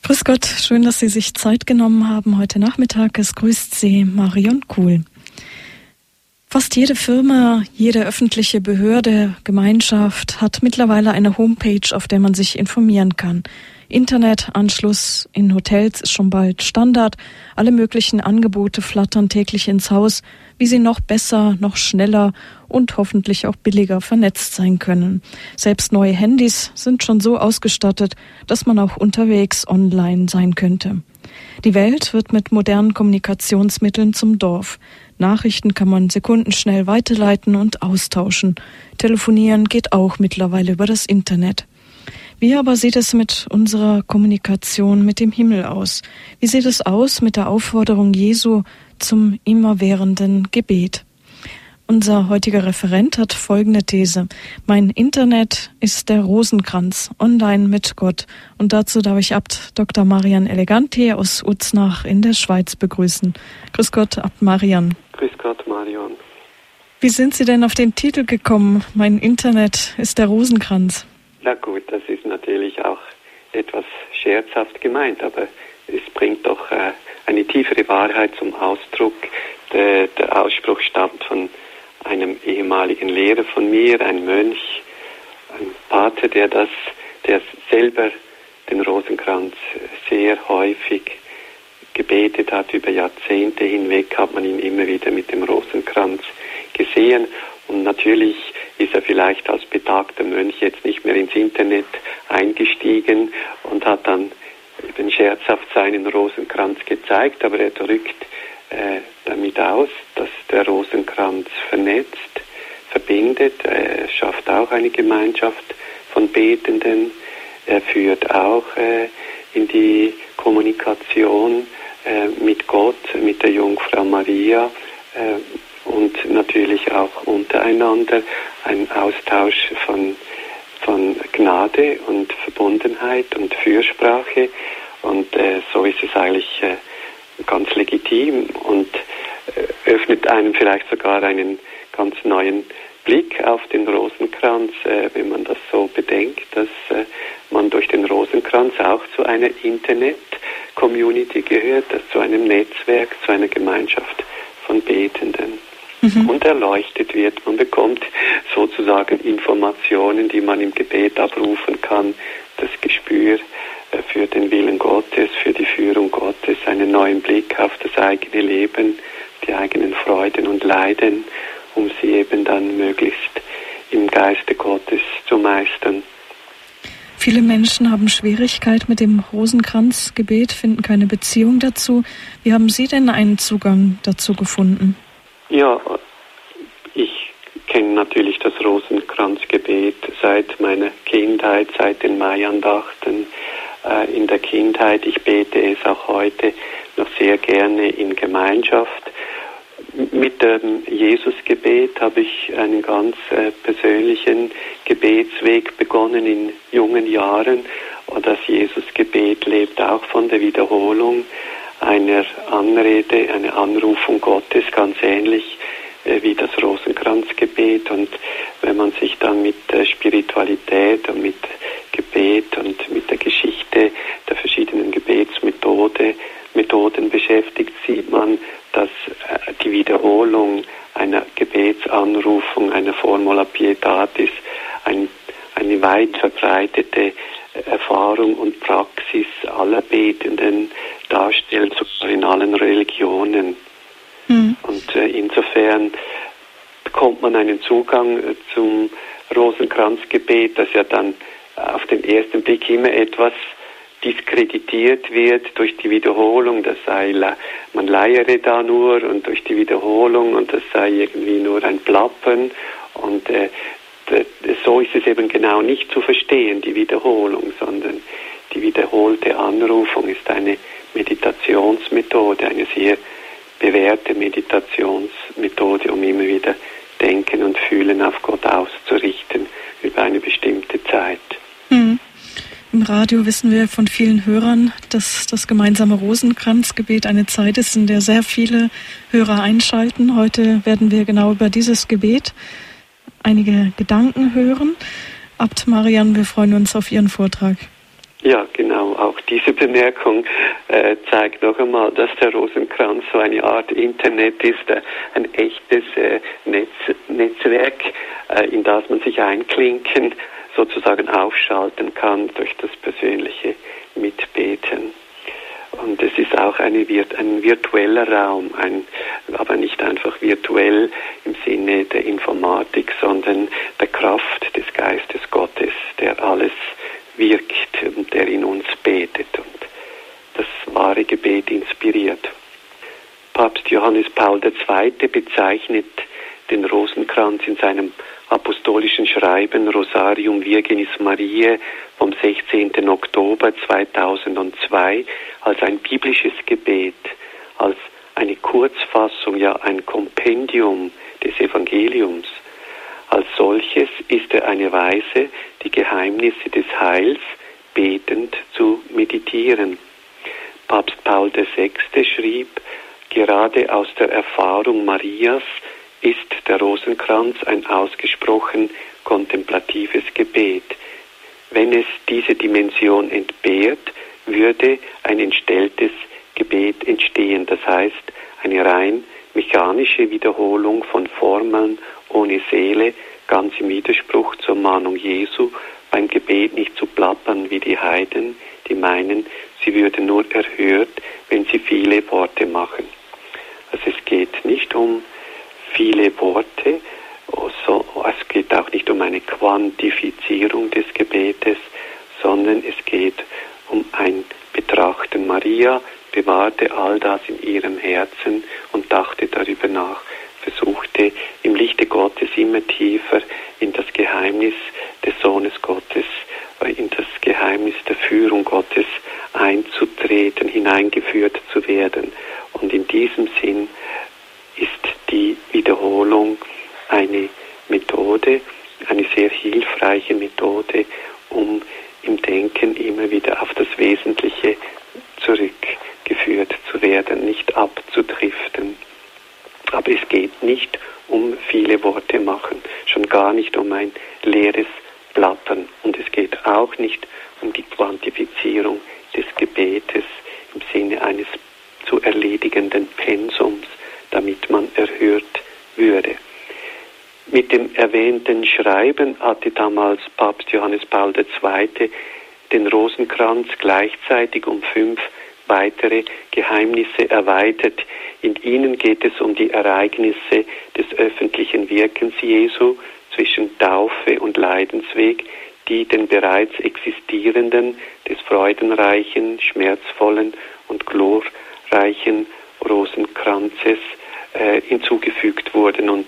Grüß Gott, schön, dass Sie sich Zeit genommen haben heute Nachmittag. Es grüßt Sie Marion Kuhl. Fast jede Firma, jede öffentliche Behörde, Gemeinschaft hat mittlerweile eine Homepage, auf der man sich informieren kann. Internetanschluss in Hotels ist schon bald Standard. Alle möglichen Angebote flattern täglich ins Haus, wie sie noch besser, noch schneller und hoffentlich auch billiger vernetzt sein können. Selbst neue Handys sind schon so ausgestattet, dass man auch unterwegs online sein könnte. Die Welt wird mit modernen Kommunikationsmitteln zum Dorf. Nachrichten kann man sekundenschnell weiterleiten und austauschen. Telefonieren geht auch mittlerweile über das Internet. Wie aber sieht es mit unserer Kommunikation mit dem Himmel aus? Wie sieht es aus mit der Aufforderung Jesu zum immerwährenden Gebet? Unser heutiger Referent hat folgende These. Mein Internet ist der Rosenkranz, online mit Gott. Und dazu darf ich Abt Dr. Marian Eleganti aus Uznach in der Schweiz begrüßen. Grüß Gott, Abt Marian. Grüß Gott, Marion. Wie sind Sie denn auf den Titel gekommen? Mein Internet ist der Rosenkranz. Na gut, das ist natürlich auch etwas scherzhaft gemeint, aber es bringt doch eine tiefere Wahrheit zum Ausdruck. Der Ausspruch stammt von einem ehemaligen Lehrer von mir, ein Mönch, ein Pater, der selber den Rosenkranz sehr häufig gebetet hat. Über Jahrzehnte hinweg hat man ihn immer wieder mit dem Rosenkranz gesehen. Und natürlich ist er vielleicht als betagter Mönch jetzt nicht mehr ins Internet eingestiegen und hat dann eben scherzhaft seinen Rosenkranz gezeigt, aber er drückt damit aus, dass der Rosenkranz vernetzt, verbindet. Er schafft auch eine Gemeinschaft von Betenden. Er führt auch in die Kommunikation mit Gott, mit der Jungfrau Maria, und natürlich auch untereinander ein Austausch von Gnade und Verbundenheit und Fürsprache. Und so ist es eigentlich ganz legitim und öffnet einem vielleicht sogar einen ganz neuen Blick auf den Rosenkranz, wenn man das so bedenkt, dass man durch den Rosenkranz auch zu einer Internet-Community gehört, zu einem Netzwerk, zu einer Gemeinschaft von Betenden. Und erleuchtet wird. Man bekommt sozusagen Informationen, die man im Gebet abrufen kann, das Gespür für den Willen Gottes, für die Führung Gottes, einen neuen Blick auf das eigene Leben, die eigenen Freuden und Leiden, um sie eben dann möglichst im Geiste Gottes zu meistern. Viele Menschen haben Schwierigkeit mit dem Rosenkranzgebet, finden keine Beziehung dazu. Wie haben Sie denn einen Zugang dazu gefunden? Ja, ich kenne natürlich das Rosenkranzgebet seit meiner Kindheit, seit den Maiandachten in der Kindheit. Ich bete es auch heute noch sehr gerne in Gemeinschaft. Mit dem Jesusgebet habe ich einen ganz persönlichen Gebetsweg begonnen in jungen Jahren. Und das Jesusgebet lebt auch von der Wiederholung einer Anrede, einer Anrufung Gottes, ganz ähnlich wie das Rosenkranzgebet. Und wenn man sich dann mit der Spiritualität und mit Gebet und mit der Geschichte der verschiedenen Gebetsmethoden beschäftigt, sieht man, dass die Wiederholung einer Gebetsanrufung, einer Formula Pietatis, eine weit verbreitete Erfahrung und Praxis aller Betenden darstellt, sogar in allen Religionen. Und insofern bekommt man einen Zugang zum Rosenkranzgebet, das ja dann auf den ersten Blick immer etwas diskreditiert wird durch die Wiederholung, das sei, man leiere da nur und durch die Wiederholung und das sei irgendwie nur ein Plappern und so ist es eben genau nicht zu verstehen, die Wiederholung, sondern die wiederholte Anrufung ist eine Meditationsmethode, eine sehr bewährte Meditationsmethode, um immer wieder Denken und Fühlen auf Gott auszurichten über eine bestimmte Zeit. Im Radio wissen wir von vielen Hörern, dass das gemeinsame Rosenkranzgebet eine Zeit ist, in der sehr viele Hörer einschalten. Heute werden wir genau über dieses Gebet einige Gedanken hören. Abt Marian, wir freuen uns auf Ihren Vortrag. Ja, genau, auch diese Bemerkung zeigt noch einmal, dass der Rosenkranz so eine Art Internet ist, ein echtes Netzwerk, in das man sich einklinken, sozusagen aufschalten kann durch das persönliche Mitbeten. Und es ist auch ein virtueller Raum, aber nicht einfach virtuell im Sinne der Informatik, sondern der Kraft des Geistes Gottes, der alles wirkt und der in uns betet und das wahre Gebet inspiriert. Papst Johannes Paul II. Bezeichnet den Rosenkranz in seinem apostolischen Schreiben Rosarium Virginis Mariae vom 16. Oktober 2002 als ein biblisches Gebet, als eine Kurzfassung, ja ein Kompendium des Evangeliums. Als solches ist er eine Weise, die Geheimnisse des Heils betend zu meditieren. Papst Paul VI. Schrieb, gerade aus der Erfahrung Marias ist der Rosenkranz ein ausgesprochen kontemplatives Gebet. Wenn es diese Dimension entbehrt, würde ein entstelltes Gebet entstehen, das heißt eine rein mechanische Wiederholung von Formeln ohne Seele, ganz im Widerspruch zur Mahnung Jesu, beim Gebet nicht zu plappern wie die Heiden, die meinen, sie würden nur erhört, wenn sie viele Worte machen. Also es geht nicht um viele Worte, es geht auch nicht um eine Quantifizierung des Gebetes, sondern es geht um ein Betrachten. Maria bewahrte all das in ihrem Herzen und dachte darüber nach, versuchte im Lichte Gottes immer tiefer in das Geheimnis des Sohnes Gottes, in das Geheimnis der Führung Gottes einzutreten, hineingeführt zu werden. Und in diesem Sinn ist die Wiederholung eine Methode, eine sehr hilfreiche Methode, um im Denken immer wieder auf das Wesentliche zurückgeführt zu werden, nicht abzudriften. Aber es geht nicht um viele Worte machen, schon gar nicht um ein leeres Plappern. Und es geht auch nicht um die Quantifizierung des Gebetes im Sinne eines zu erledigenden Pensums, damit man erhört würde. Mit dem erwähnten Schreiben hatte damals Papst Johannes Paul II. Den Rosenkranz gleichzeitig um 5 weitere Geheimnisse erweitert. In ihnen geht es um die Ereignisse des öffentlichen Wirkens Jesu zwischen Taufe und Leidensweg, die den bereits existierenden, des freudenreichen, schmerzvollen und glorreichen Rosenkranzes hinzugefügt wurden und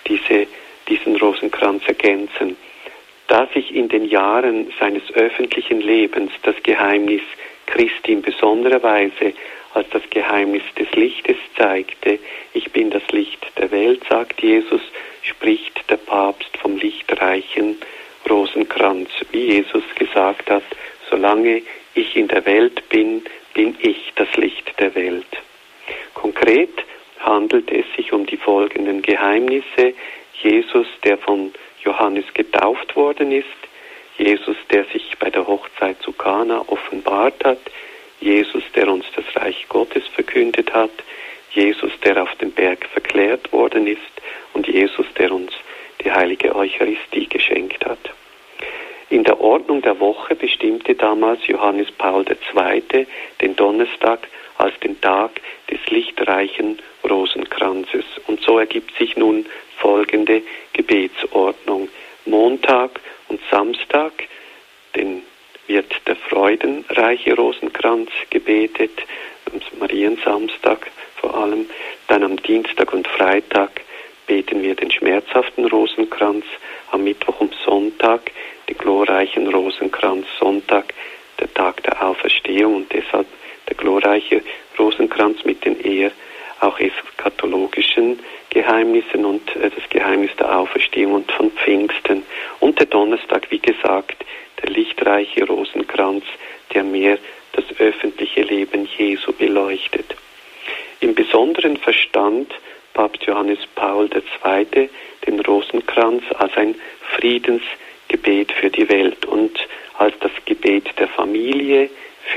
diesen Rosenkranz ergänzen. Da sich in den Jahren seines öffentlichen Lebens das Geheimnis Christi in besonderer Weise als das Geheimnis des Lichtes zeigte, ich bin das Licht der Welt, sagt Jesus, spricht der Papst vom lichtreichen Rosenkranz, wie Jesus gesagt hat, solange ich in der Welt bin, bin ich das Licht der Welt. Konkret handelt es sich um die folgenden Geheimnisse: Jesus, der von Johannes getauft worden ist, Jesus, der sich bei der Hochzeit zu Kana offenbart hat, Jesus, der uns das Reich Gottes verkündet hat, Jesus, der auf dem Berg verklärt worden ist und Jesus, der uns die heilige Eucharistie geschenkt hat. In der Ordnung der Woche bestimmte damals Johannes Paul II. Den Donnerstag als den Tag des lichtreichen Rosenkranzes. Und so ergibt sich nun folgende Gebetsordnung. Montag und Samstag, den wird der freudenreiche Rosenkranz gebetet, am Mariensamstag vor allem. Dann am Dienstag und Freitag beten wir den schmerzhaften Rosenkranz, am Mittwoch und Sonntag den glorreichen Rosenkranz, Sonntag der Tag der Auferstehung und deshalb der glorreiche Rosenkranz mit den eher auch eschatologischen Geheimnissen und das Geheimnis der Auferstehung und von Pfingsten. Und der Donnerstag, wie gesagt, der lichtreiche Rosenkranz, der mehr das öffentliche Leben Jesu beleuchtet. Im besonderen verstand Papst Johannes Paul II. Den Rosenkranz als ein Friedensgebet für die Welt und als das Gebet der Familie für die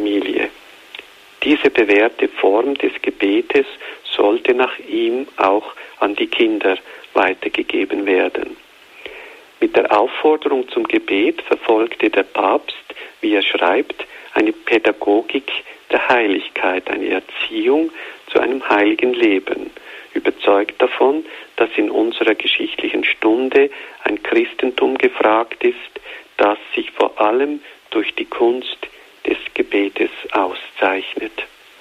Familie. Diese bewährte Form des Gebetes sollte nach ihm auch an die Kinder weitergegeben werden. Mit der Aufforderung zum Gebet verfolgte der Papst, wie er schreibt, eine Pädagogik der Heiligkeit, eine Erziehung zu einem heiligen Leben, überzeugt davon, dass in unserer geschichtlichen Stunde ein Christentum gefragt ist, das sich vor allem durch die Kunst des Gebetes auszeichnet.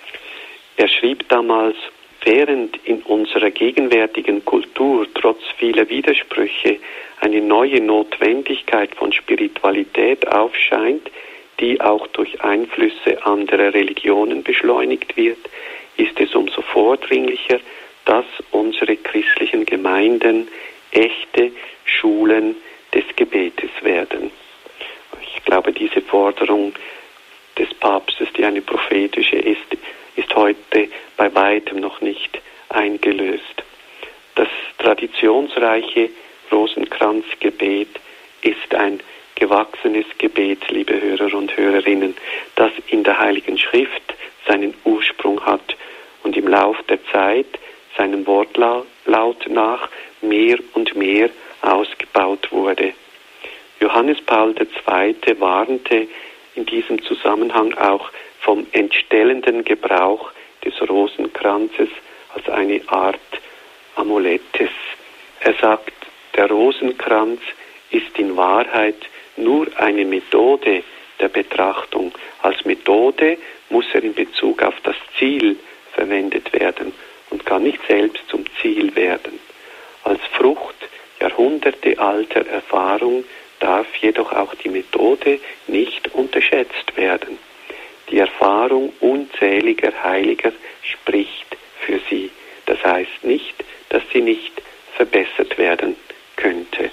Er schrieb damals: Während in unserer gegenwärtigen Kultur trotz vieler Widersprüche eine neue Notwendigkeit von Spiritualität aufscheint, die auch durch Einflüsse anderer Religionen beschleunigt wird, ist es umso vordringlicher, dass unsere christlichen Gemeinden echte Schulen des Gebetes werden. Ich glaube, diese Forderung des Papstes, die eine prophetische ist heute bei weitem noch nicht eingelöst. Das traditionsreiche Rosenkranzgebet ist ein gewachsenes Gebet, liebe Hörer und Hörerinnen, das in der Heiligen Schrift seinen Ursprung hat und im Lauf der Zeit seinem Wortlaut nach mehr und mehr ausgebaut wurde. Johannes Paul II. Warnte in diesem Zusammenhang auch vom entstellenden Gebrauch des Rosenkranzes als eine Art Amulettes. Er sagt, der Rosenkranz ist in Wahrheit nur eine Methode der Betrachtung. Als Methode muss er in Bezug auf das Ziel verwendet werden und kann nicht selbst zum Ziel werden. Als Frucht jahrhundertealter Erfahrung darf jedoch auch die Methode nicht unterschätzt werden. Die Erfahrung unzähliger Heiliger spricht für sie. Das heißt nicht, dass sie nicht verbessert werden könnte.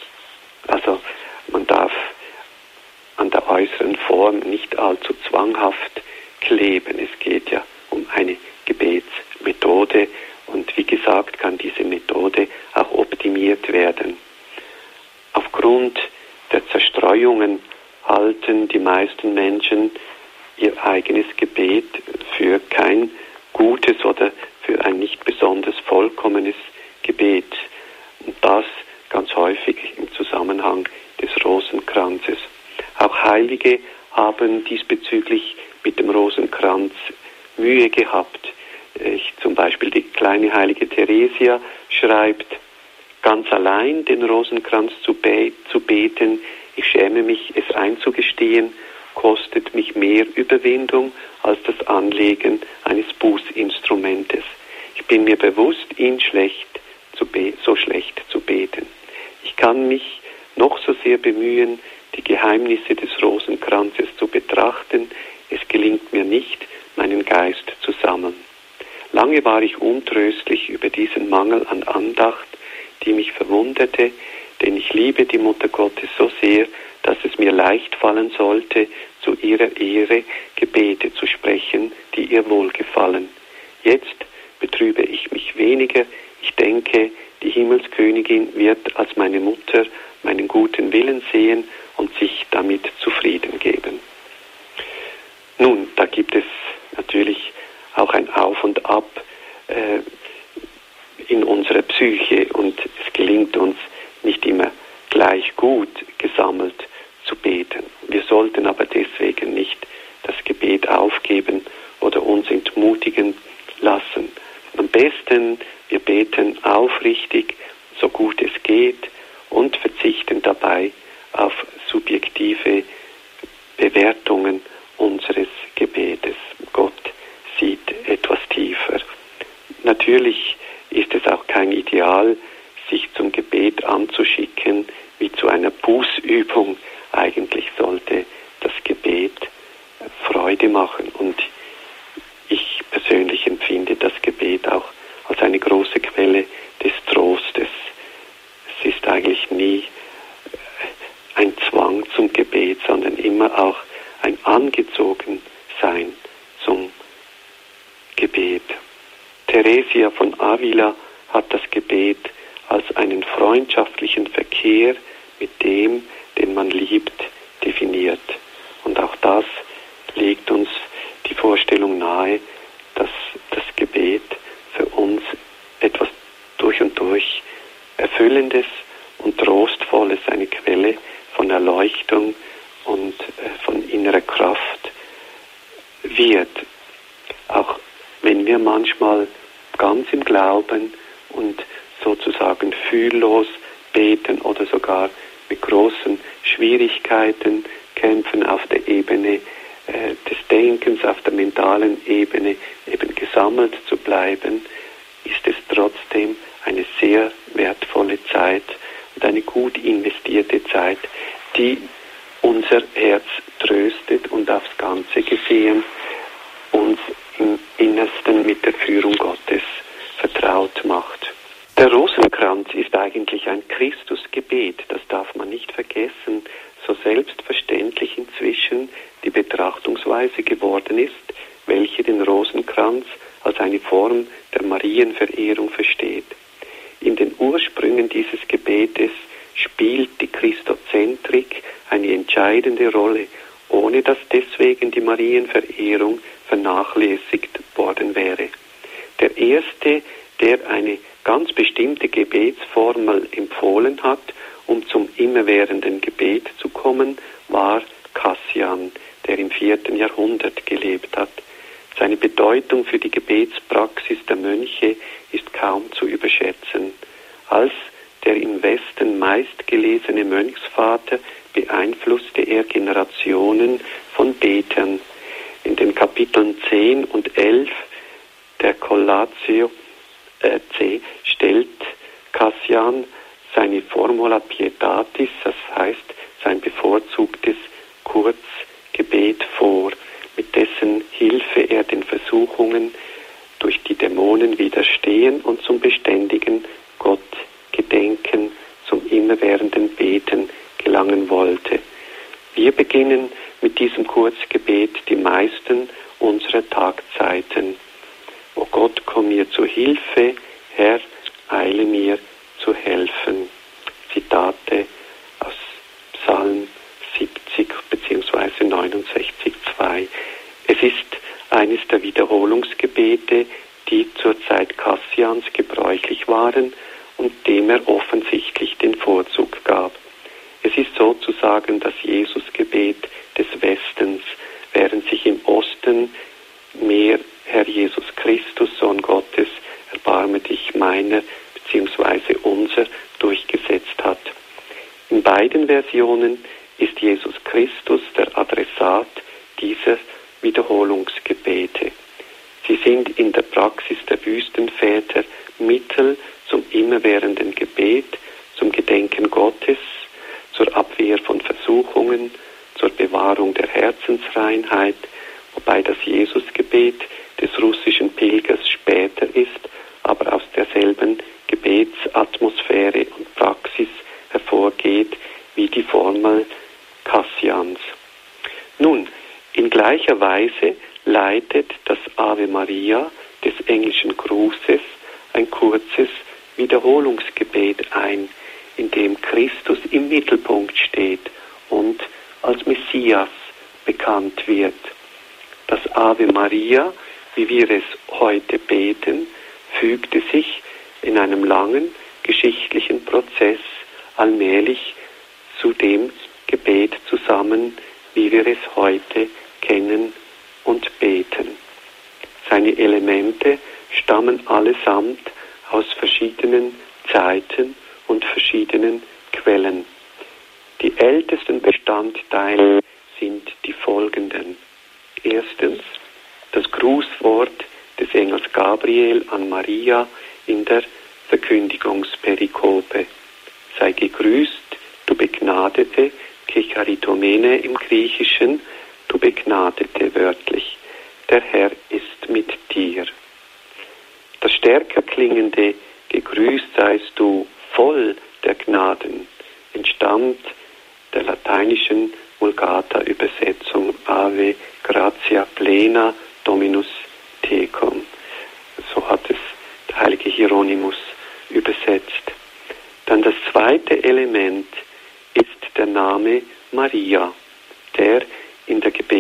Also man darf an der äußeren Form nicht allzu zwanghaft kleben. Es geht ja um eine Gebetsmethode und wie gesagt kann diese Methode auch optimiert werden. Aufgrund der Zerstreuungen halten die meisten Menschen ihr eigenes Gebet für kein gutes oder für ein nicht besonders vollkommenes Gebet. Und das ganz häufig im Zusammenhang des Rosenkranzes. Auch Heilige haben diesbezüglich mit dem Rosenkranz Mühe gehabt. Zum Beispiel die kleine heilige Theresia schreibt: Ganz allein den Rosenkranz zu beten, ich schäme mich, es einzugestehen, kostet mich mehr Überwindung als das Anlegen eines Bußinstrumentes. Ich bin mir bewusst, ihn so schlecht zu beten. Ich kann mich noch so sehr bemühen, die Geheimnisse des Rosenkranzes zu betrachten, es gelingt mir nicht, meinen Geist zu sammeln. Lange war ich untröstlich über diesen Mangel an Andacht, die mich verwunderte, denn ich liebe die Mutter Gottes so sehr, dass es mir leicht fallen sollte, zu ihrer Ehre Gebete zu sprechen, die ihr wohlgefallen. Jetzt betrübe ich mich weniger. Ich denke, die Himmelskönigin wird als meine Mutter meinen guten Willen sehen und sich damit zufrieden geben. Nun, da gibt es natürlich auch ein Auf und Ab in unserer Psyche und es gelingt uns nicht immer gleich gut gesammelt zu beten. Wir sollten aber deswegen nicht das Gebet aufgeben oder uns entmutigen lassen. Am besten, wir beten aufrichtig, so gut es geht und verzichten dabei auf subjektive Bewertungen unseres Gebetes. Gott sieht etwas tiefer. Natürlich ist es auch kein Ideal, sich zum Gebet anzuschicken wie zu einer Bußübung. Eigentlich sollte das Gebet Freude machen und ich persönlich empfinde das Gebet auch als eine große Quelle des Trostes. Es ist eigentlich nie ein Zwang zum Gebet, sondern immer auch ein Angezogensein zum Gebet. Theresia von Avila hat das Gebet als einen freundschaftlichen Verkehr mit dem, den man liebt, definiert. Und auch das legt uns die Vorstellung nahe, dass das Gebet für uns etwas durch und durch Erfüllendes und Trostvolles, eine Quelle von Erleuchtung und von innerer Kraft wird. Auch wenn wir manchmal ganz im Glauben und sozusagen fühllos beten oder sogar mit großen Schwierigkeiten kämpfen auf der Ebene des Denkens, auf der mentalen Ebene eben gesammelt zu bleiben, ist es trotzdem eine sehr wertvolle Zeit und eine gut investierte Zeit, die unser Herz tröstet und aufs Ganze gesehen uns im Innersten mit der Führung Gottes vertraut macht. Der Rosenkranz ist eigentlich ein Christusgebet, das darf man nicht vergessen, so selbstverständlich inzwischen die Betrachtungsweise geworden ist, welche den Rosenkranz als eine Form der Marienverehrung versteht. In den Ursprüngen dieses Gebetes spielt die Christozentrik eine entscheidende Rolle, ohne dass deswegen die Marienverehrung vernachlässigt worden wäre. Der Erste, der eine ganz bestimmte Gebetsformel empfohlen hat, um zum immerwährenden Gebet zu kommen, war Cassian, der im 4. Jahrhundert gelebt hat. Seine Bedeutung für die Gebetspraxis der Mönche ist kaum zu überschätzen. Als der im Westen meistgelesene Mönchsvater beeinflusste er Generationen von Betern. In den Kapiteln 10 und 11 der Collatio C stellt Cassian seine Formula Pietatis, das heißt sein bevorzugtes Kurzgebet vor, mit dessen Hilfe er den Versuchungen durch die Dämonen widerstehen und zum beständigen Gottgedenken, zum immerwährenden Beten gelangen wollte. Wir beginnen mit diesem Kurzgebet die meisten unserer Tagzeiten. O Gott, komm mir zu Hilfe, Herr, eile mir zu helfen. Zitate aus Psalm 70 bzw. 69,2. Es ist eines der Wiederholungsgebete, die zur Zeit Cassians gebräuchlich waren und dem er offensichtlich den Vorzug gab. Es ist sozusagen das Jesusgebet des Westens, während sich im Osten mehr Herr Jesus Christus, Sohn Gottes, erbarme dich meiner bzw. unser durchgesetzt hat. In beiden Versionen ist Jesus Christus der Adressat dieser Wiederholungsgebete. Sie sind in der Praxis der Wüstenväter Mittel zum immerwährenden Gebet, zum Gedenken Gottes, zur Abwehr von Versuchungen, zur Bewahrung der Herzensreinheit, wobei das Jesusgebet des russischen Pilgers später ist, aber aus derselben Gebetsatmosphäre und Praxis hervorgeht wie die Formel Cassians. Nun, in gleicher Weise leitet das Ave Maria des englischen Grußes ein kurzes Wiederholungsgebet ein, in dem Christus im Mittelpunkt steht und als Messias bekannt wird. Das Ave Maria, wie wir es heute beten, fügte sich in einem langen geschichtlichen Prozess allmählich zu dem Gebet zusammen, wie wir es heute kennen und beten. Seine Elemente stammen allesamt aus verschiedenen Zeiten und verschiedenen Quellen. Die ältesten Bestandteile sind die folgenden. Erstens, das Grußwort des Engels Gabriel an Maria in der Verkündigungsperikope. Sei gegrüßt, du Begnadete, Kecharitomene im Griechischen, du Begnadete wörtlich. Der Herr ist mit dir. Das stärker klingende Gegrüßt seist du voll der Gnaden entstammt der lateinischen Vulgata-Übersetzung Ave gratia plena Dominus tecum. So hat es der heilige Hieronymus übersetzt. Dann das zweite Element ist der Name Maria, der in der Gebetspraxis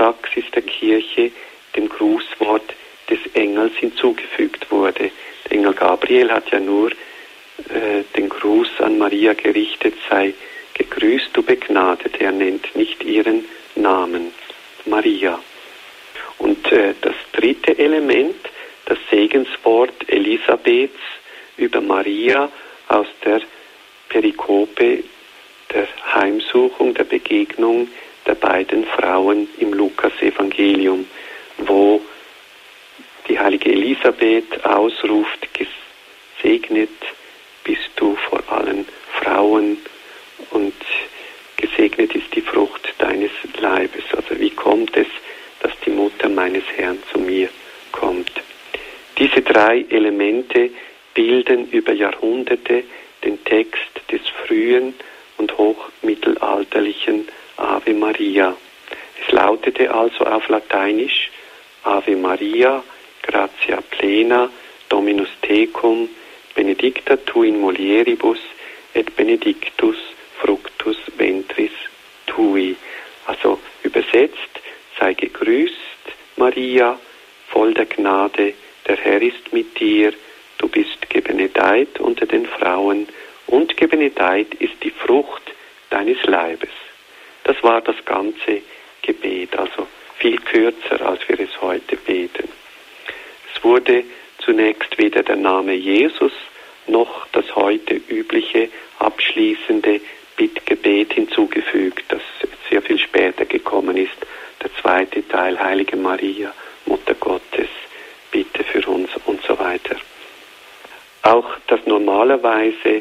Praxis der Kirche dem Grußwort des Engels hinzugefügt wurde. Der Engel Gabriel hat ja nur den Gruß an Maria gerichtet, sei gegrüßt, du Begnadete. Er nennt nicht ihren Namen, Maria. Und das dritte Element, das Segenswort Elisabeths über Maria aus der Perikope der Heimsuchung, der Begegnung der beiden Frauen im Lukas-Evangelium, wo die heilige Elisabeth ausruft, gesegnet bist du vor allen Frauen und gesegnet ist die Frucht deines Leibes. Also wie kommt es, dass die Mutter meines Herrn zu mir kommt? Diese drei Elemente bilden über Jahrhunderte den Text des frühen und hochmittelalterlichen Ave Maria. Es lautete also auf Lateinisch Ave Maria, gratia plena, Dominus tecum, benedicta tu in mulieribus et benedictus fructus ventris tui. Also übersetzt, sei gegrüßt, Maria, voll der Gnade, der Herr ist mit dir, du bist gebenedeit unter den Frauen und gebenedeit ist die Frucht deines Leibes. Das war das ganze Gebet, also viel kürzer, als wir es heute beten. Es wurde zunächst weder der Name Jesus noch das heute übliche abschließende Bittgebet hinzugefügt, das sehr viel später gekommen ist. Der zweite Teil, Heilige Maria, Mutter Gottes, bitte für uns und so weiter. Auch das normalerweise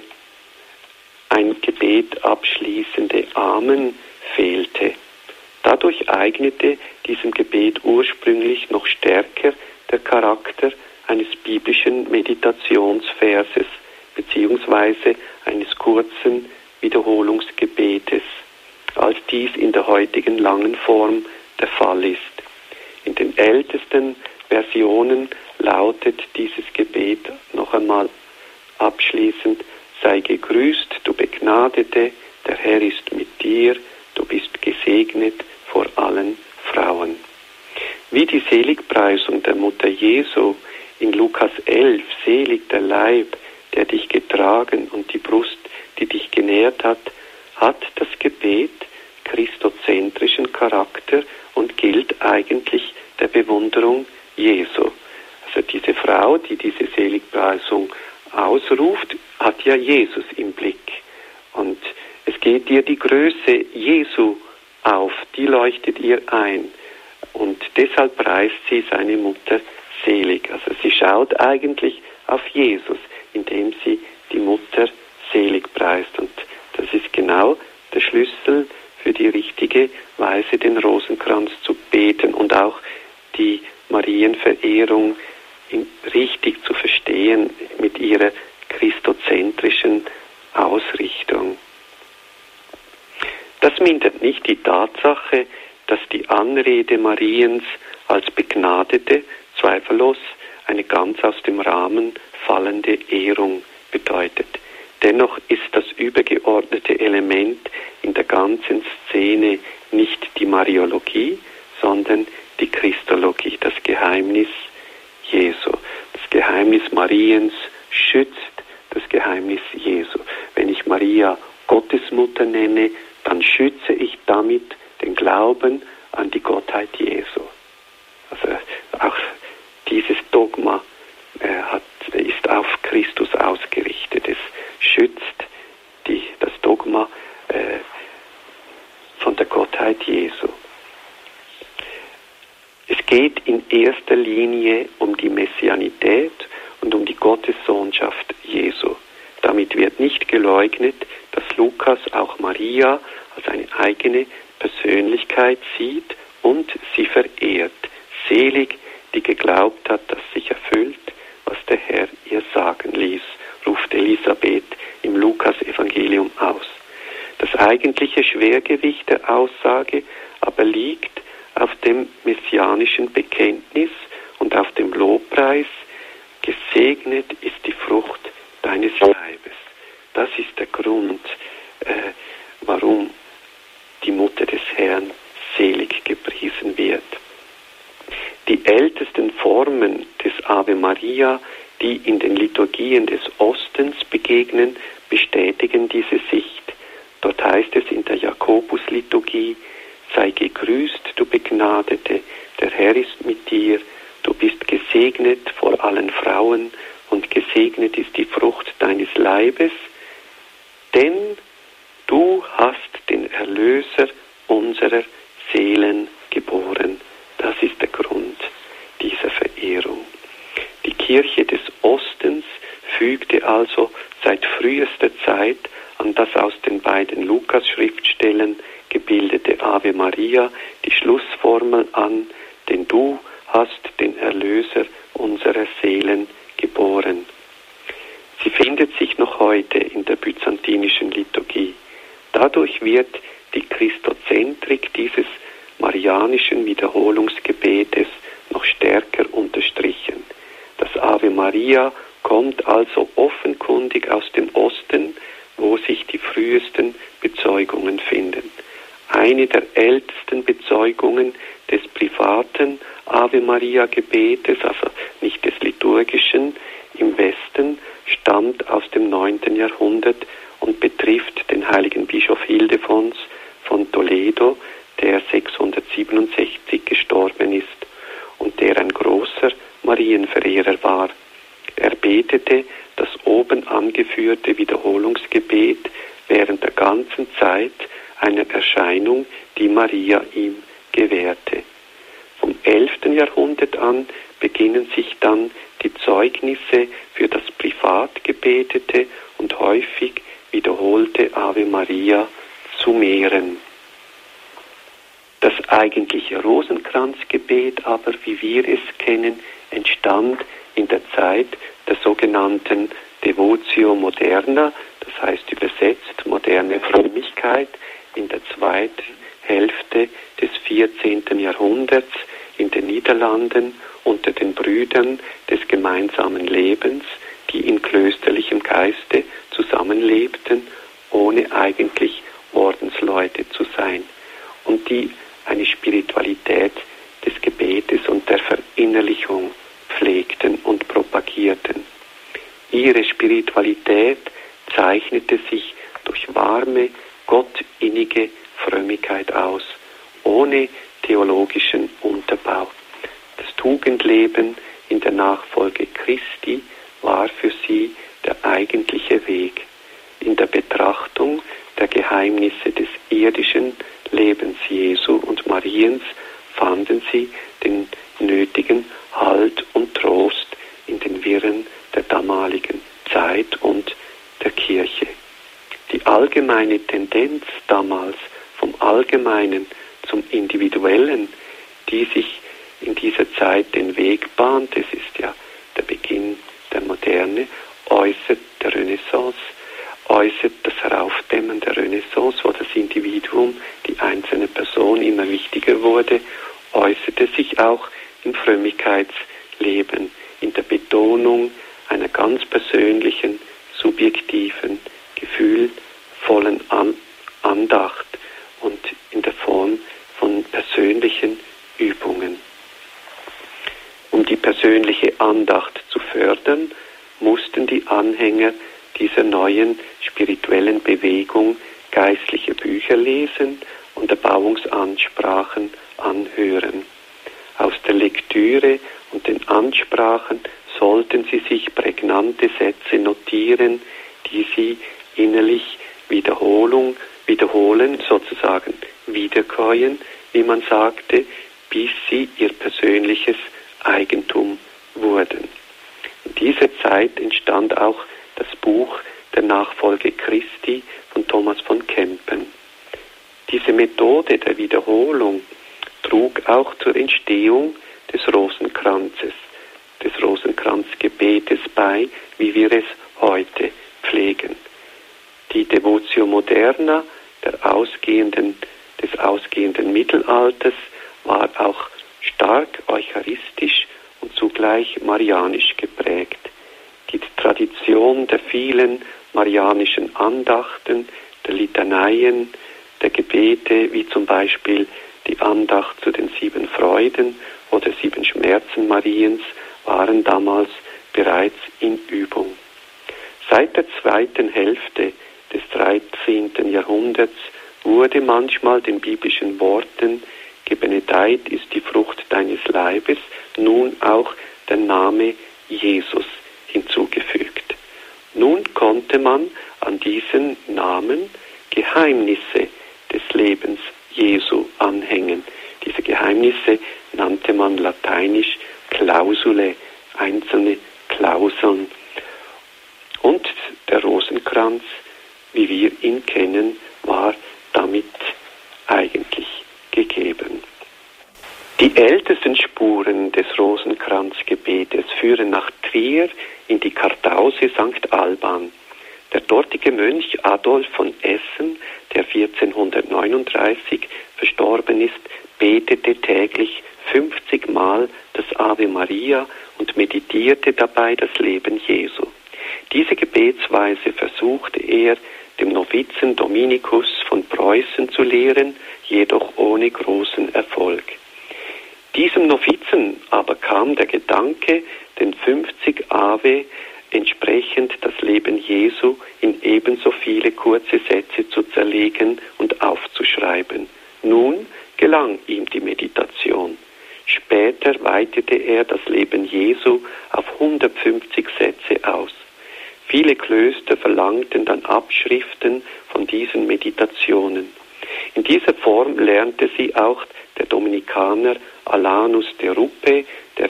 ein Gebet abschließende Amen fehlte. Dadurch eignete diesem Gebet ursprünglich noch stärker der Charakter eines biblischen Meditationsverses beziehungsweise eines kurzen Wiederholungsgebetes, als dies in der heutigen langen Form der Fall ist. In den ältesten Versionen lautet dieses Gebet noch einmal abschließend: Sei gegrüßt, du Begnadete, der Herr ist mit dir, du bist gesegnet vor allen Frauen. Wie die Seligpreisung der Mutter Jesu in Lukas 11, selig der Leib, der dich getragen und die Brust, die dich genährt hat, hat das Gebet christozentrischen Charakter und gilt eigentlich der Bewunderung Jesu. Also diese Frau, die diese Seligpreisung ausruft, hat ja Jesus im Blick. Und es geht ihr die Größe Jesu auf, die leuchtet ihr ein. Und deshalb preist sie seine Mutter selig. Also sie schaut eigentlich auf Jesus, indem sie die Mutter selig preist. Und das ist genau der Schlüssel für die richtige Weise, den Rosenkranz zu beten und auch die Marienverehrung richtig zu verstehen mit ihrer christozentrischen Ausrichtung. Das mindert nicht die Tatsache, dass die Anrede Mariens als Begnadete zweifellos eine ganz aus dem Rahmen fallende Ehrung bedeutet. Dennoch ist das übergeordnete Element in der ganzen Szene nicht die Mariologie, sondern die Christologie, das Geheimnis Jesu. Das Geheimnis Mariens schützt das Geheimnis Jesu. Wenn ich Maria Gottesmutter nenne, dann schütze ich damit den Glauben an die Gottheit Jesu. Also auch dieses Dogma ist auf Christus ausgerichtet. Es schützt das Dogma von der Gottheit Jesu. Es geht in erster Linie um die Messianität und um die Gottessohnschaft Jesu. Damit wird nicht geleugnet, dass Lukas auch Maria als eine eigene Persönlichkeit sieht und sie verehrt. Selig, die geglaubt hat, dass sich erfüllt, was der Herr ihr sagen ließ, ruft Elisabeth im Lukas-Evangelium aus. Das eigentliche Schwergewicht der Aussage aber liegt auf dem messianischen Bekenntnis und auf dem Lobpreis: Gesegnet ist die Frucht deines Leibes. Das ist der Grund, warum die Mutter des Herrn selig gepriesen wird. Die ältesten Formen des Ave Maria, die in den Liturgien des Ostens begegnen, bestätigen diese Sicht. Dort heißt es in der Jakobusliturgie: Sei gegrüßt, du Begnadete, der Herr ist mit dir, du bist gesegnet vor allen Frauen und gesegnet ist die Frucht deines Leibes, denn du hast den Erlöser unserer Seelen geboren. Das ist der Grund dieser Verehrung. Die Kirche des Ostens fügte also seit frühester Zeit an das aus den beiden Lukas-Schriftstellen gebildete Ave Maria die Schlussformel an, denn du hast den Erlöser unserer Seelen geboren. Sie findet sich noch heute in der byzantinischen Liturgie. Dadurch wird die Christozentrik dieses marianischen Wiederholungsgebetes noch stärker unterstrichen. Das Ave Maria kommt also offenkundig aus dem Osten, wo sich die frühesten Bezeugungen finden. Eine der ältesten Bezeugungen des privaten Ave Maria Gebetes, also nicht des liturgischen, im Westen, stammt aus dem 9. Jahrhundert und betrifft den heiligen Bischof Ildefons von Toledo, der 667 gestorben ist und der ein großer Marienverehrer war. Er betete das oben angeführte Wiederholungsgebet während der ganzen Zeit einer Erscheinung, die Maria ihm gewährte. Vom 11. Jahrhundert an beginnen sich dann die Zeugnisse für das privat gebetete und häufig wiederholte Ave Maria zu mehren. Das eigentliche Rosenkranzgebet aber, wie wir es kennen, entstand in der Zeit der sogenannten Devotio Moderna, das heißt übersetzt moderne Frömmigkeit, in der zweiten Hälfte des 14. Jahrhunderts in den Niederlanden unter den Brüdern des gemeinsamen Lebens, die in klösterlichem Geiste zusammenlebten, ohne eigentlich Ordensleute zu sein, und die eine Spiritualität des Gebetes und der Verinnerlichung pflegten und propagierten. Ihre Spiritualität zeichnete sich durch warme, gottinnige Frömmigkeit aus, ohne theologischen Unterbau. Das Tugendleben in der Nachfolge Christi war für sie der eigentliche Weg. In der Betrachtung der Geheimnisse des irdischen Lebens Jesu und Mariens fanden sie den nötigen Halt und Trost in den Wirren der damaligen Zeit und der Kirche. Die allgemeine Tendenz damals vom Allgemeinen zum Individuellen, die sich in dieser Zeit den Weg bahnt, es ist ja der Beginn der Moderne, äußert der Renaissance, äußert das Heraufdämmen der Renaissance, wo das Individuum, die einzelne Person immer wichtiger wurde, äußerte sich auch im Frömmigkeitsleben, in der Betonung einer ganz persönlichen, subjektiven, gefühlvollen Andacht und in der Form von persönlichen Übungen. Um die persönliche Andacht zu fördern, mussten die Anhänger dieser neuen spirituellen Bewegung geistliche Bücher lesen und Erbauungsansprachen anhören. Aus der Lektüre und den Ansprachen sollten sie sich prägnante Sätze notieren, die sie innerlich wiederholen, sozusagen wiederkäuen, wie man sagte, bis sie ihr persönliches Eigentum wurden. In dieser Zeit entstand auch das Buch der Nachfolge Christi von Thomas von Kempen. Diese Methode der Wiederholung trug auch zur Entstehung des Rosenkranzes, des Rosenkranzgebetes bei, wie wir es heute pflegen. Die Devotio Moderna des ausgehenden Mittelalters war auch stark eucharistisch und zugleich marianisch geprägt. Die Tradition der vielen marianischen Andachten, der Litaneien, der Gebete, wie zum Beispiel die Andacht zu den 7 Freuden oder 7 Schmerzen Mariens waren damals bereits in Übung. Seit der zweiten Hälfte des 13. Jahrhunderts wurde manchmal den biblischen Worten „Gebenedeit ist die Frucht deines Leibes" nun auch der Name Jesus hinzugefügt. Nun konnte man an diesen Namen Geheimnisse des Lebens Jesu anhängen. Diese Geheimnisse nannte man lateinisch Clausulae, einzelne Klauseln. Und der Rosenkranz, wie wir ihn kennen, war damit eigentlich gegeben. Die ältesten Spuren des Rosenkranzgebetes führen nach Trier in die Kartause St. Alban. Der dortige Mönch Adolf von Essen, der 1439 verstorben ist, betete täglich 50 Mal das Ave Maria und meditierte dabei das Leben Jesu. Diese Gebetsweise versuchte er, dem Novizen Dominikus von Preußen zu lehren, jedoch ohne großen Erfolg. Diesem Novizen aber kam der Gedanke, den 50 Ave entsprechend das Leben Jesu in ebenso viele kurze Sätze zu zerlegen und aufzuschreiben. Nun gelang ihm die Meditation. Später weitete er das Leben Jesu auf 150 Sätze aus. Viele Klöster verlangten dann Abschriften von diesen Meditationen. In dieser Form lernte sie auch der Dominikaner Alanus de Ruppe, der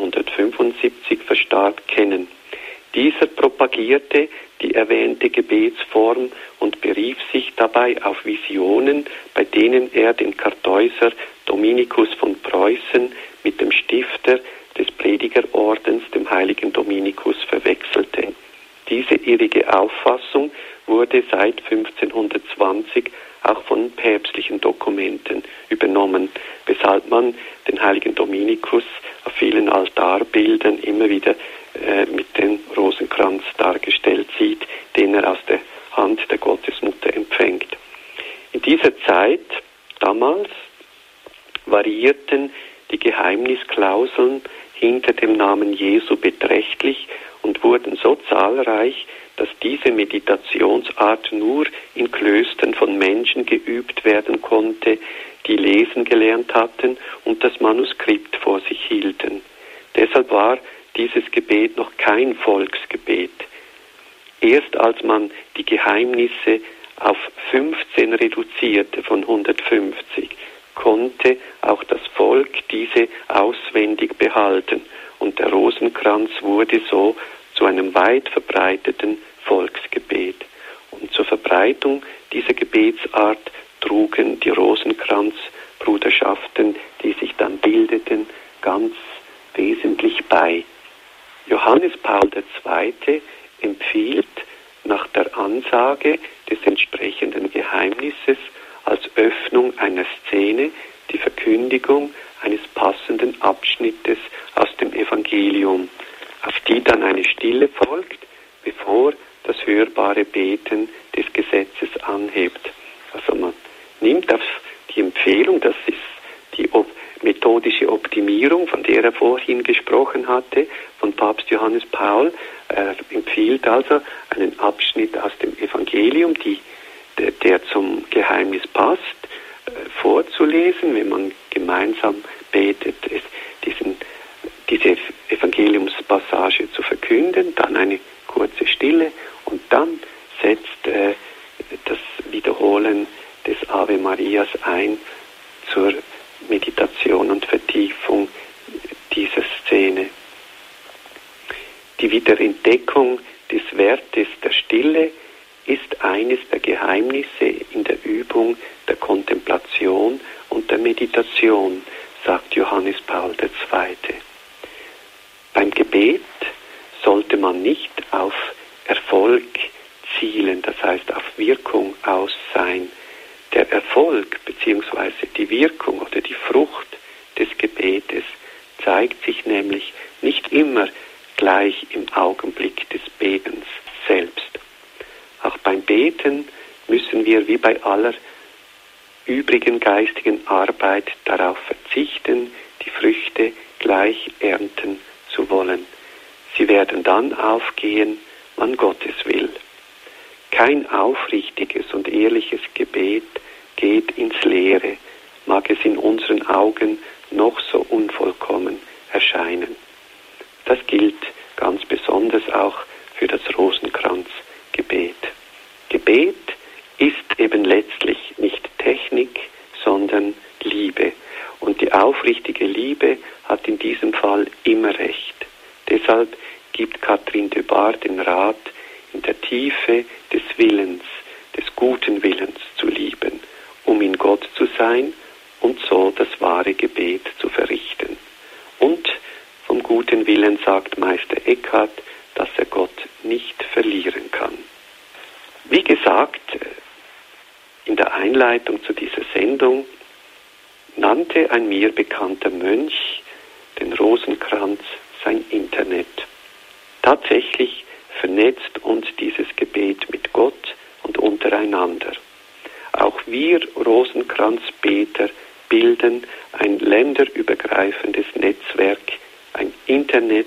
1475 verstarb, kennen. Dieser propagierte die erwähnte Gebetsform und berief sich dabei auf Visionen, bei denen er den Kartäuser Dominikus von Preußen mit dem Stifter des Predigerordens, dem heiligen Dominikus, verwechselte. Diese irrige Auffassung wurde seit 1520 auch von päpstlichen Dokumenten übernommen, weshalb man den heiligen Dominikus auf vielen Altarbildern immer wieder mit dem Rosenkranz dargestellt sieht, den er aus der Hand der Gottesmutter empfängt. In dieser Zeit, damals, variierten die Geheimnisklauseln hinter dem Namen Jesu beträchtlich und wurden so zahlreich, dass diese Meditationsart nur in Klöstern von Menschen geübt werden konnte, die lesen gelernt hatten und das Manuskript vor sich hielten. Deshalb war dieses Gebet noch kein Volksgebet. Erst als man die Geheimnisse auf 15 reduzierte von 150, konnte auch das Volk diese auswendig behalten und der Rosenkranz wurde so zu einem weit verbreiteten Volksgebet. Und zur Verbreitung dieser Gebetsart trugen die Rosenkranzbruderschaften, die sich dann bildeten, ganz wesentlich bei. Johannes Paul II. Empfiehlt nach der Ansage des entsprechenden Geheimnisses als Öffnung einer Szene die Verkündigung eines passenden Abschnittes aus dem Evangelium, auf die dann eine Stille folgt, bevor das hörbare Beten des Gesetzes anhebt. Also man nimmt auf die Empfehlung, das ist die methodische Optimierung, von der er vorhin gesprochen hatte, von Papst Johannes Paul. Er empfiehlt also einen Abschnitt aus dem Evangelium, der zum Geheimnis passt, vorzulesen, wenn man gemeinsam betet, diese Evangeliumspassage zu verkünden, dann eine kurze Stille und dann setzt das Wiederholen des Ave Marias ein zur Meditation und Vertiefung dieser Szene. Die Wiederentdeckung des Wertes der Stille ist eines der Geheimnisse in der Übung der Kontemplation und der Meditation, sagt Johannes Paul II. Beim Gebet sollte man nicht auf Erfolg zielen, das heißt auf Wirkung aus sein. Der Erfolg bzw. die Wirkung oder die Frucht des Gebetes zeigt sich nämlich nicht immer gleich im Augenblick des Betens selbst. Auch beim Beten müssen wir wie bei aller übrigen geistigen Arbeit darauf verzichten, die Früchte gleich ernten zu wollen. Sie werden dann aufgehen, wann Gott es will. Kein aufrichtiges und ehrliches Gebet geht ins Leere, mag es in unseren Augen noch so unvollkommen erscheinen. Das gilt ganz besonders auch für das Rosenkranzgebet. Gebet ist eben letztlich nicht Technik, sondern Liebe. Und die aufrichtige Liebe hat in diesem Fall immer recht. Deshalb gibt Katrin de Baar den Rat, in der Tiefe des Willens, des guten Willens zu lieben, um in Gott zu sein und so das wahre Gebet zu verrichten. Und vom guten Willen sagt Meister Eckhart, dass er Gott nicht verlieren kann. Wie gesagt, in der Einleitung zu dieser Sendung nannte ein mir bekannter Mönch den Rosenkranz sein Internet. Tatsächlich vernetzt uns dieses Gebet mit Gott und untereinander. Auch wir Rosenkranzbeter bilden ein länderübergreifendes Netzwerk, ein Internet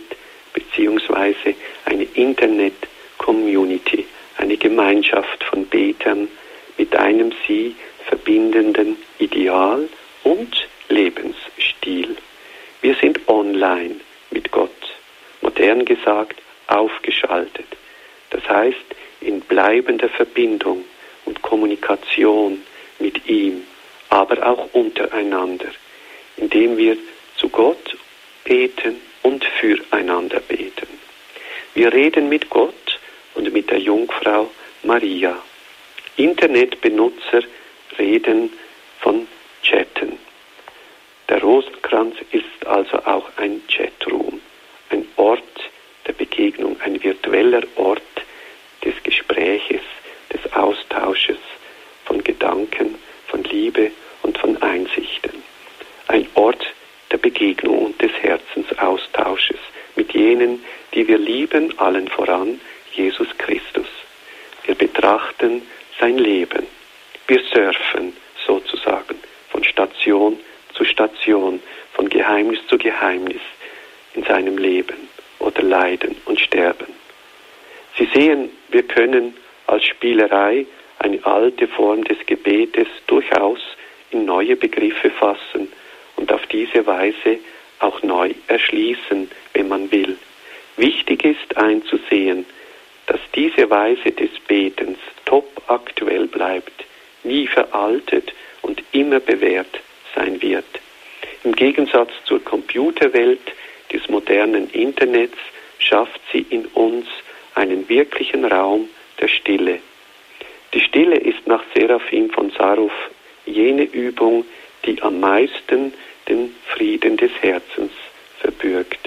bzw. eine Internet-Community, eine Gemeinschaft von Betern mit einem sie verbindenden Ideal und Lebensstil. Wir sind online mit Gott, modern gesagt aufgeschaltet. Das heißt, in bleibender Verbindung und Kommunikation mit ihm, aber auch untereinander, indem wir zu Gott beten und füreinander beten. Wir reden mit Gott und mit der Jungfrau Maria. Internetbenutzer reden von Chatten. Der Rosenkranz ist also auch ein Chatroom, ein Ort der Begegnung, ein virtueller Ort des Gespräches, des Austausches von Gedanken, von Liebe und von Einsichten. Ein Ort der Begegnung und des Herzensaustausches mit jenen, die wir lieben, allen voran Jesus Christus. Wir betrachten sein Leben. Wir surfen sozusagen von Station zu Station, von Geheimnis zu Geheimnis in seinem Leben oder Leiden und Sterben. Sie sehen, wir können als Spielerei eine alte Form des Gebetes durchaus in neue Begriffe fassen und auf diese Weise auch neu erschließen, wenn man will. Wichtig ist einzusehen, dass diese Weise des Betens top aktuell bleibt, nie veraltet und immer bewährt sein wird. Im Gegensatz zur Computerwelt des modernen Internets schafft sie in uns einen wirklichen Raum der Stille. Die Stille ist nach Serafin von Sarov jene Übung, die am meisten den Frieden des Herzens verbürgt.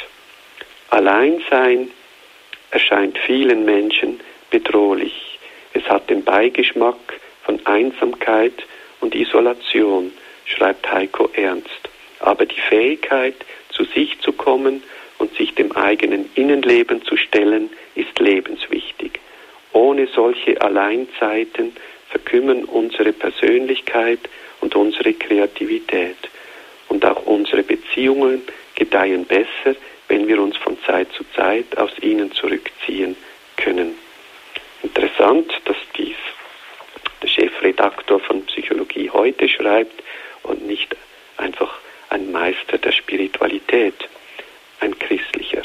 Alleinsein erscheint vielen Menschen bedrohlich. Es hat den Beigeschmack von Einsamkeit und Isolation, schreibt Heiko Ernst. Aber die Fähigkeit, zu sich zu kommen und sich dem eigenen Innenleben zu stellen, ist lebenswichtig. Ohne solche Alleinzeiten verkümmern unsere Persönlichkeit und unsere Kreativität. Und auch unsere Beziehungen gedeihen besser, wenn wir uns von Zeit zu Zeit aus ihnen zurückziehen können. Interessant, dass dies der Chefredaktor von Psychologie heute schreibt und nicht einfach ein Meister der Spiritualität, ein christlicher.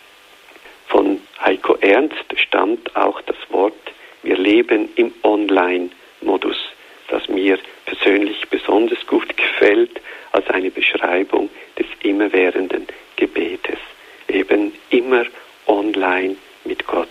Von Heiko Ernst stammt auch das Wort, wir leben im Online-Modus, das mir persönlich besonders gut gefällt als eine Beschreibung des immerwährenden Gebetes. Eben immer online mit Gott.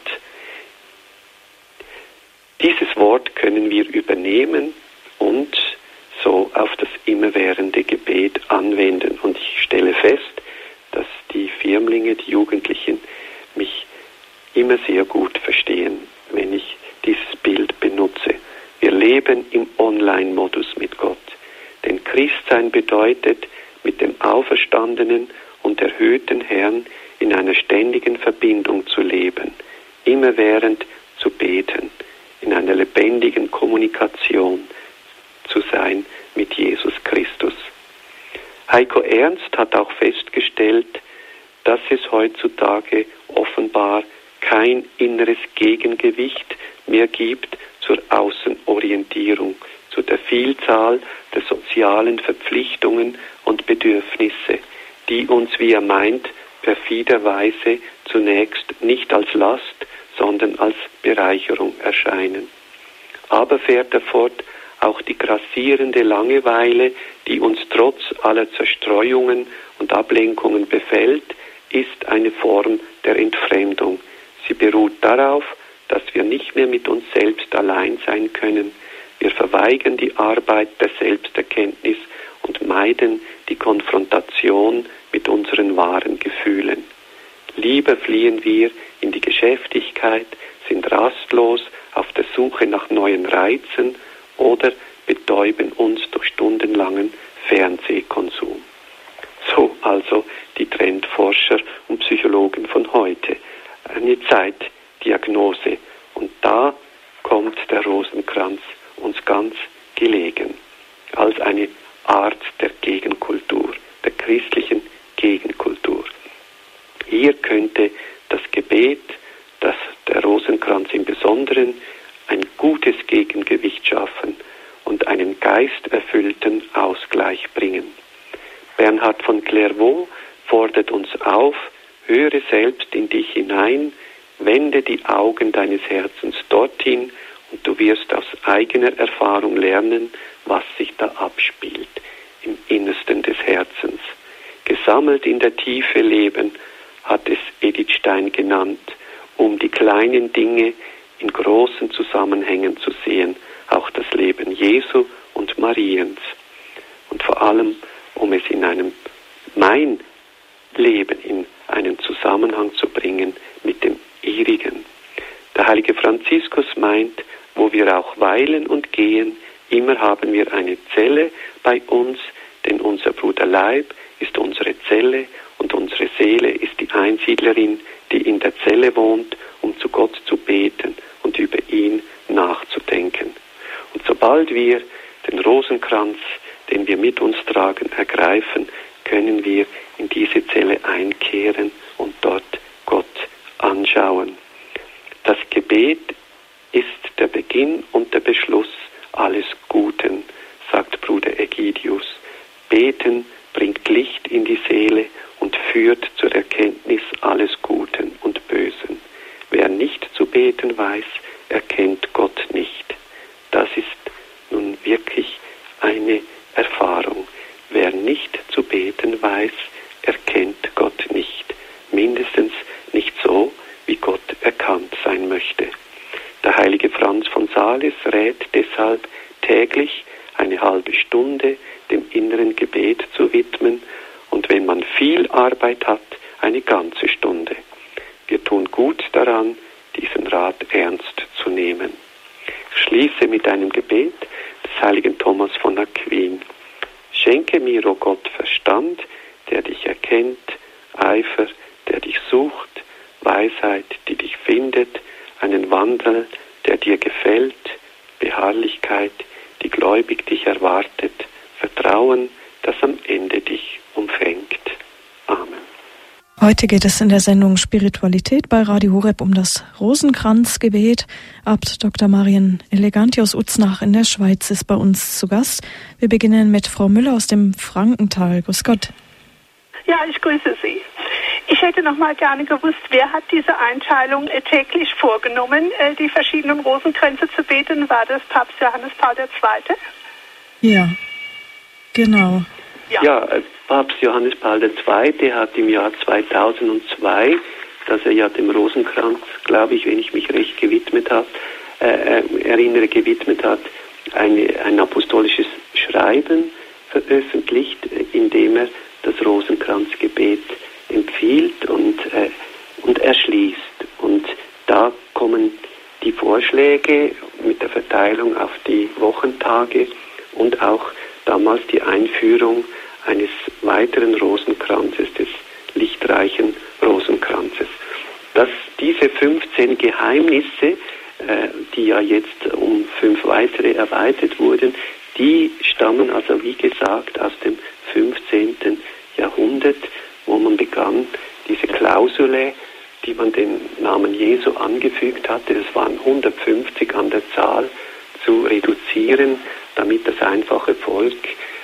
Dieses Wort können wir übernehmen und so auf das immerwährende Gebet anwenden. Und ich stelle fest, dass die Firmlinge, die Jugendlichen, mich immer sehr gut verstehen, wenn ich dieses Bild benutze. Wir leben im Online-Modus mit Gott. Denn Christsein bedeutet, mit dem auferstandenen und erhöhten Herrn in einer ständigen Verbindung zu leben, immerwährend zu beten, in einer lebendigen Kommunikation zu sein mit Jesus Christus. Heiko Ernst hat auch festgestellt, dass es heutzutage offenbar kein inneres Gegengewicht mehr gibt zur Außenorientierung, zu der Vielzahl der sozialen Verpflichtungen und Bedürfnisse, die uns, wie er meint, perfiderweise zunächst nicht als Last, sondern als Bereicherung erscheinen. Aber fährt er fort, auch die grassierende Langeweile, die uns trotz aller Zerstreuungen und Ablenkungen befällt, ist eine Form der Entfremdung. Sie beruht darauf, dass wir nicht mehr mit uns selbst allein sein können. Wir verweigern die Arbeit der Selbsterkenntnis und meiden die Konfrontation mit unseren wahren Gefühlen. Lieber fliehen wir in die Geschäftigkeit, sind rastlos auf der Suche nach neuen Reizen oder betäuben uns durch stundenlangen Fernsehkonsum. So also die Trendforscher und Psychologen von heute. Eine Zeitdiagnose. Und da kommt der Rosenkranz uns ganz gelegen. Als eine Art der Gegenkultur, der christlichen Gegenkultur. Hier könnte das Gebet, der Rosenkranz im Besonderen, ein gutes Gegengewicht schaffen und einen geisterfüllten Ausgleich bringen. Bernhard von Clairvaux fordert uns auf, höre selbst in dich hinein, wende die Augen deines Herzens dorthin und du wirst aus eigener Erfahrung lernen, was sich da abspielt im Innersten des Herzens. Gesammelt in der Tiefe leben, hat es Edith Stein genannt, um die kleinen Dinge in großen Zusammenhängen zu sehen, auch das Leben Jesu und Mariens. Und vor allem, um es mein Leben in einen Zusammenhang zu bringen mit dem ihrigen. Der heilige Franziskus meint, wo wir auch weilen und gehen, immer haben wir eine Zelle bei uns, denn unser Bruder Leib ist unsere Zelle und unsere Seele ist die Einsiedlerin, die in der Zelle wohnt, um zu Gott zu beten und über ihn nachzudenken. Und sobald wir den Rosenkranz, den wir mit uns tragen, ergreifen, können wir in diese Zelle einkehren und dort Gott anschauen. Das Gebet ist der Beginn und der Beschluss alles Guten, sagt Bruder Egidius. Beten bringt Licht in die Seele und führt zur Erkenntnis alles Guten und Bösen. Wer nicht zu beten weiß, erkennt Gott nicht. Das ist nun wirklich eine Erfahrung. Wer nicht zu beten weiß, erkennt Gott nicht. Mindestens nicht so, wie Gott erkannt sein möchte. Der heilige Franz von Sales rät deshalb, täglich eine halbe Stunde dem inneren Gebet zu widmen und wenn man viel Arbeit hat, eine ganze Stunde. Wir tun gut daran, diesen Rat ernst zu nehmen. Ich schließe mit einem Gebet des heiligen Thomas von Aquin. Schenke mir, o Gott, Verstand, der dich erkennt, Eifer, der dich sucht, Weisheit, die dich findet, einen Wandel, der dir gefällt, Beharrlichkeit, die gläubig dich erwartet, Vertrauen, das am Ende dich umfängt. Amen. Heute geht es in der Sendung Spiritualität bei Radio Horeb um das Rosenkranzgebet. Abt Dr. Marian Eleganti aus Uznach in der Schweiz ist bei uns zu Gast. Wir beginnen mit Frau Müller aus dem Frankenthal. Grüß Gott. Ja, ich grüße Sie. Ich hätte noch mal gerne gewusst, wer hat diese Einteilung täglich vorgenommen, die verschiedenen Rosenkränze zu beten? War das Papst Johannes Paul II.? Ja, genau. Ja, Papst Johannes Paul II. Hat im Jahr 2002, dass er ja dem Rosenkranz, glaube ich, wenn ich mich recht gewidmet hat, ein apostolisches Schreiben veröffentlicht, in dem er das Rosenkranzgebet empfiehlt und erschließt. Und da kommen die Vorschläge mit der Verteilung auf die Wochentage und auch damals die Einführung eines weiteren Rosenkranzes, des lichtreichen Rosenkranzes. Dass diese 15 Geheimnisse, die ja jetzt um 5 weitere erweitert wurden, die stammen also, wie gesagt, aus dem 15. Jahrhundert, wo man begann, diese Klausule, die man dem Namen Jesu angefügt hatte, das waren 150 an der Zahl, zu reduzieren, damit das einfache Volk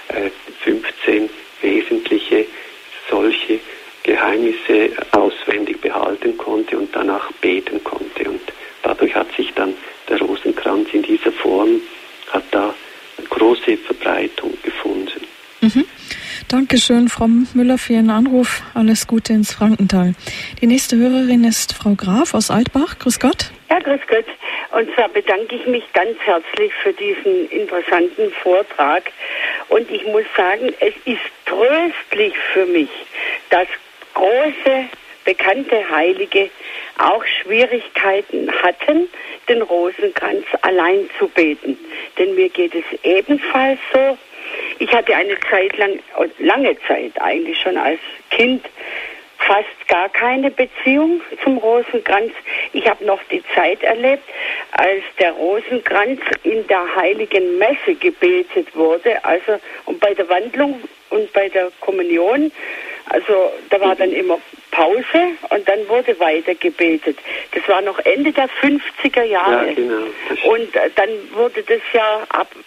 15 wesentliche solche Geheimnisse auswendig behalten konnte und danach beten konnte. Und dadurch hat sich dann der Rosenkranz in dieser Form, hat da eine große Verbreitung gefunden. Mhm. Dankeschön, Frau Müller, für Ihren Anruf. Alles Gute ins Frankental. Die nächste Hörerin ist Frau Graf aus Altbach. Grüß Gott. Ja, grüß Gott. Und zwar bedanke ich mich ganz herzlich für diesen interessanten Vortrag. Und ich muss sagen, es ist tröstlich für mich, dass große, bekannte Heilige auch Schwierigkeiten hatten, den Rosenkranz allein zu beten. Denn mir geht es ebenfalls so. Ich hatte eine Zeit lang, lange Zeit eigentlich schon als Kind, fast gar keine Beziehung zum Rosenkranz. Ich habe noch die Zeit erlebt, als der Rosenkranz in der Heiligen Messe gebetet wurde, also und bei der Wandlung und bei der Kommunion. Also da war dann immer Pause und dann wurde weiter gebetet. Das war noch Ende der 50er Jahre. Ja, genau. Und dann wurde das ja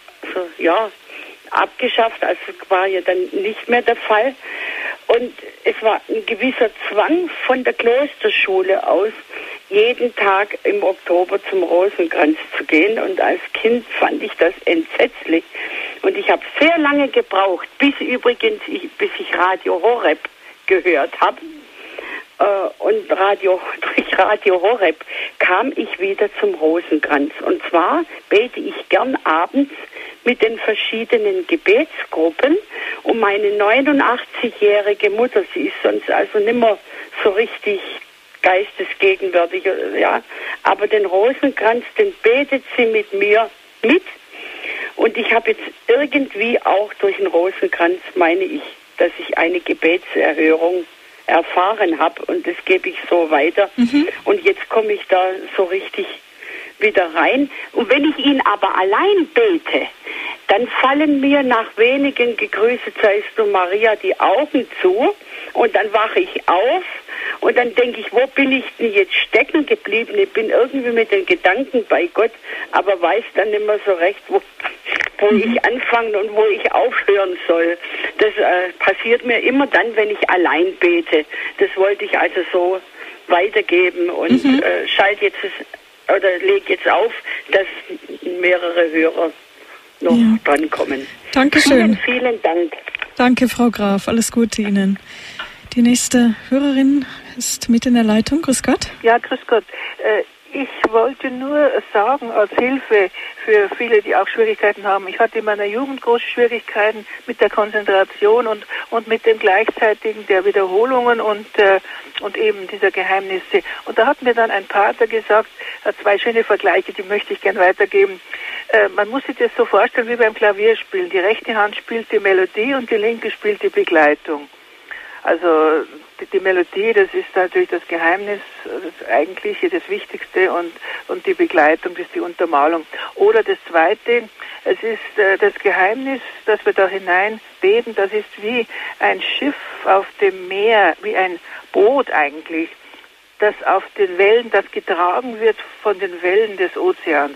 abgeschafft, also war ja dann nicht mehr der Fall. Und es war ein gewisser Zwang von der Klosterschule aus, jeden Tag im Oktober zum Rosenkranz zu gehen. Und als Kind fand ich das entsetzlich. Und ich habe sehr lange gebraucht, bis ich Radio Horeb gehört habe. Und durch Radio Horeb kam ich wieder zum Rosenkranz. Und zwar bete ich gern abends mit den verschiedenen Gebetsgruppen. Und meine 89-jährige Mutter, sie ist sonst also nimmer so richtig geistesgegenwärtig, ja, aber den Rosenkranz, den betet sie mit mir mit. Und ich habe jetzt irgendwie auch durch den Rosenkranz, meine ich, dass ich eine Gebetserhörung erfahren habe und das gebe ich so weiter. Und jetzt komme ich da so richtig wieder rein. Und wenn ich ihn aber allein bete, dann fallen mir nach wenigen gegrüßet seist du Maria die Augen zu und dann wache ich auf und dann denke ich, wo bin ich denn jetzt stecken geblieben? Ich bin irgendwie mit den Gedanken bei Gott, aber weiß dann nicht mehr so recht, wo ich anfangen und wo ich aufhören soll. Das passiert mir immer dann, wenn ich allein bete. Das wollte ich also so weitergeben und schalte jetzt oder lege jetzt auf, dass mehrere Hörer noch drankommen. Dankeschön. Vielen Dank. Danke, Frau Graf. Alles Gute Ihnen. Die nächste Hörerin ist mit in der Leitung. Grüß Gott. Ja, grüß Gott. Ich wollte nur sagen, als Hilfe für viele, die auch Schwierigkeiten haben. Ich hatte in meiner Jugend große Schwierigkeiten mit der Konzentration und mit dem Gleichzeitigen der Wiederholungen und eben dieser Geheimnisse. Und da hat mir dann ein Pater gesagt, zwei schöne Vergleiche, die möchte ich gern weitergeben. Man muss sich das so vorstellen wie beim Klavierspielen. Die rechte Hand spielt die Melodie und die linke spielt die Begleitung. Also die Melodie, das ist natürlich das Geheimnis, das Eigentliche, das Wichtigste und die Begleitung, das ist die Untermalung. Oder das Zweite, es ist das Geheimnis, das wir da hinein beten, das ist wie ein Schiff auf dem Meer, wie ein Boot eigentlich, das auf den Wellen, das getragen wird von den Wellen des Ozeans.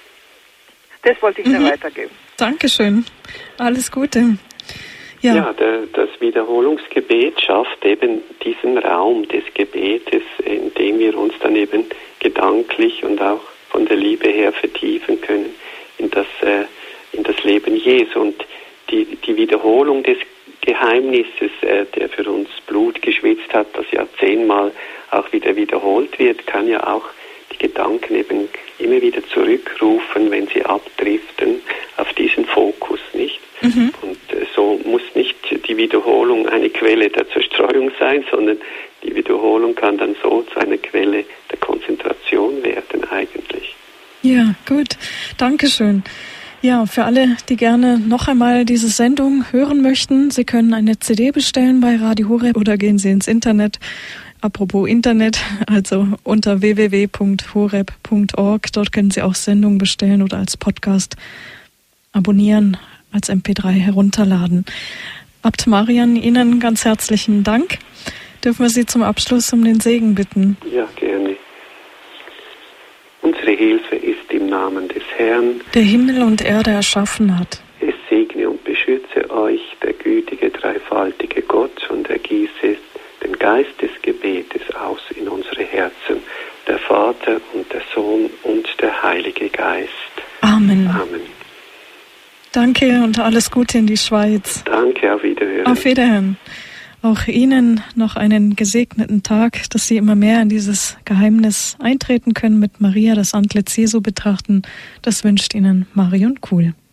Das wollte ich da weitergeben. Dankeschön. Alles Gute. Ja, das Wiederholungsgebet schafft eben diesen Raum des Gebetes, in dem wir uns dann eben gedanklich und auch von der Liebe her vertiefen können in das Leben Jesu. Und die Wiederholung des Geheimnisses, der für uns Blut geschwitzt hat, das ja 10-mal auch wieder wiederholt wird, kann ja auch die Gedanken eben immer wieder zurückrufen, wenn sie abdriften, auf diesen Fokus, nicht? Und so muss nicht die Wiederholung eine Quelle der Zerstreuung sein, sondern die Wiederholung kann dann so zu einer Quelle der Konzentration werden eigentlich. Ja, gut. Dankeschön. Ja, für alle, die gerne noch einmal diese Sendung hören möchten, Sie können eine CD bestellen bei Radio Horeb oder gehen Sie ins Internet. Apropos Internet, also unter www.horeb.org. Dort können Sie auch Sendungen bestellen oder als Podcast abonnieren. als MP3 herunterladen. Abt Marian, Ihnen ganz herzlichen Dank. Dürfen wir Sie zum Abschluss um den Segen bitten? Ja, gerne. Unsere Hilfe ist im Namen des Herrn, der Himmel und Erde erschaffen hat. Es segne und beschütze euch der gütige, dreifaltige Gott und ergieße den Geist des Gebetes aus in unsere Herzen, der Vater und der Sohn und der Heilige Geist. Amen. Amen. Danke und alles Gute in die Schweiz. Danke, auf Wiederhören. Auf Wiederhören. Auch Ihnen noch einen gesegneten Tag, dass Sie immer mehr in dieses Geheimnis eintreten können, mit Maria das Antlitz Jesu betrachten. Das wünscht Ihnen Marion Kuhl.